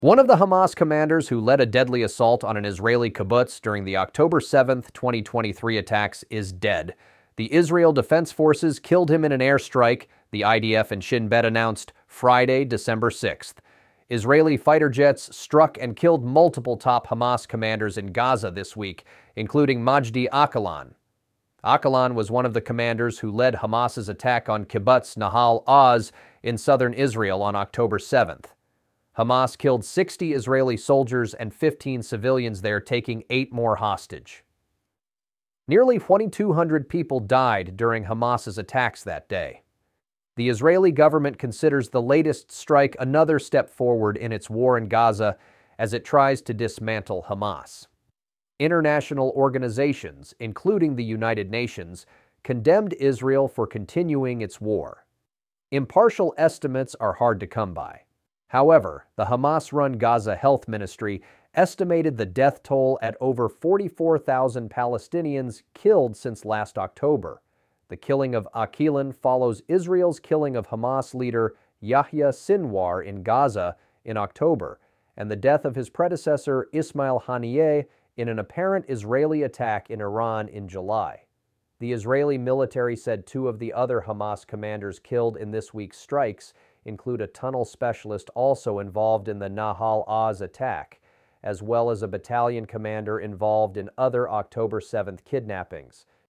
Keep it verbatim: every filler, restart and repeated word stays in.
One of the Hamas commanders who led a deadly assault on an Israeli kibbutz during the October seventh, twenty twenty-three attacks is dead. The Israel Defense Forces killed him in an airstrike, the I D F and Shin Bet announced Friday, December sixth. Israeli fighter jets struck and killed multiple top Hamas commanders in Gaza this week, including Majdi Akalan. Akalan was one of the commanders who led Hamas's attack on Kibbutz Nahal Oz in southern Israel on October seventh. Hamas killed sixty Israeli soldiers and fifteen civilians there, taking eight more hostage. Nearly twenty-two hundred people died during Hamas's attacks that day. The Israeli government considers the latest strike another step forward in its war in Gaza as it tries to dismantle Hamas. International organizations, including the United Nations, condemned Israel for continuing its war. Impartial estimates are hard to come by. However, the Hamas-run Gaza Health Ministry estimated the death toll at over forty-four thousand Palestinians killed since last October. The killing of Akilan follows Israel's killing of Hamas leader Yahya Sinwar in Gaza in October, and the death of his predecessor Ismail Haniyeh in an apparent Israeli attack in Iran in July. The Israeli military said two of the other Hamas commanders killed in this week's strikes include a tunnel specialist also involved in the Nahal Oz attack, as well as a battalion commander involved in other October seventh kidnappings.